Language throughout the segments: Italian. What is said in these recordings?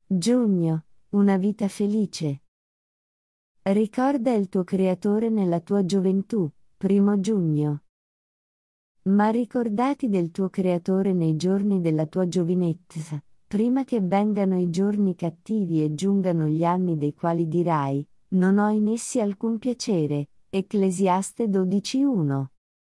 Giugno, una vita felice. Ricorda il tuo Creatore nella tua gioventù, 1 giugno. Ma ricordati del tuo Creatore nei giorni della tua giovinezza, prima che vengano i giorni cattivi e giungano gli anni dei quali dirai, non ho in essi alcun piacere. Ecclesiaste 12:1.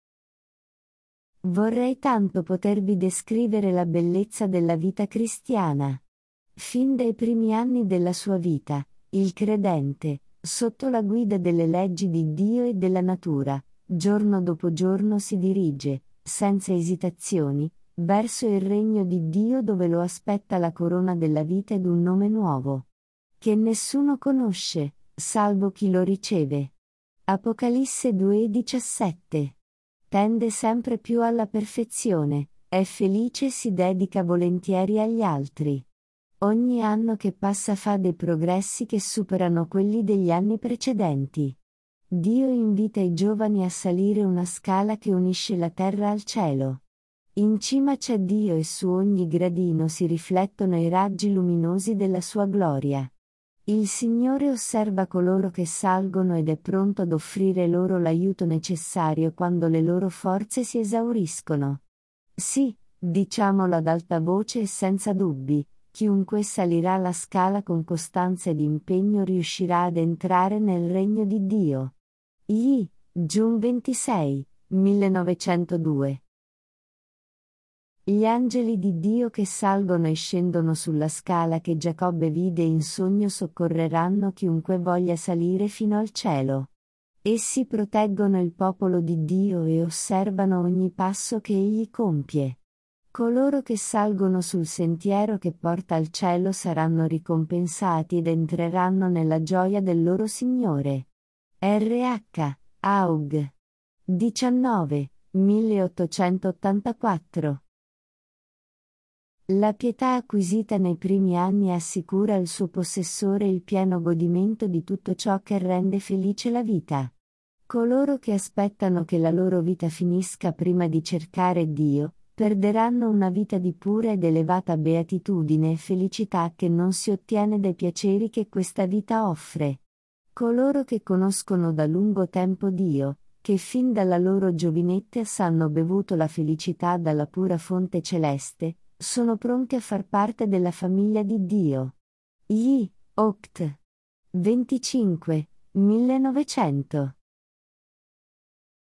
Vorrei tanto potervi descrivere la bellezza della vita cristiana. Fin dai primi anni della sua vita, il credente, sotto la guida delle leggi di Dio e della natura, giorno dopo giorno si dirige, senza esitazioni, verso il regno di Dio dove lo aspetta la corona della vita ed un nome nuovo, che nessuno conosce, salvo chi lo riceve. Apocalisse 2:17. Tende sempre più alla perfezione, è felice e si dedica volentieri agli altri. Ogni anno che passa fa dei progressi che superano quelli degli anni precedenti. Dio invita i giovani a salire una scala che unisce la terra al cielo. In cima c'è Dio e su ogni gradino si riflettono i raggi luminosi della sua gloria. Il Signore osserva coloro che salgono ed è pronto ad offrire loro l'aiuto necessario quando le loro forze si esauriscono. Sì, diciamolo ad alta voce e senza dubbi. Chiunque salirà la scala con costanza ed impegno riuscirà ad entrare nel regno di Dio. Giun 26, 1902. Gli angeli di Dio che salgono e scendono sulla scala che Giacobbe vide in sogno soccorreranno chiunque voglia salire fino al cielo. Essi proteggono il popolo di Dio e osservano ogni passo che egli compie. Coloro che salgono sul sentiero che porta al cielo saranno ricompensati ed entreranno nella gioia del loro Signore. R.H. Aug. 19, 1884. La pietà acquisita nei primi anni assicura al suo possessore il pieno godimento di tutto ciò che rende felice la vita. Coloro che aspettano che la loro vita finisca prima di cercare Dio, perderanno una vita di pura ed elevata beatitudine e felicità che non si ottiene dai piaceri che questa vita offre. Coloro che conoscono da lungo tempo Dio, che fin dalla loro giovinezza hanno bevuto la felicità dalla pura fonte celeste, sono pronti a far parte della famiglia di Dio. Oct. 25, 1900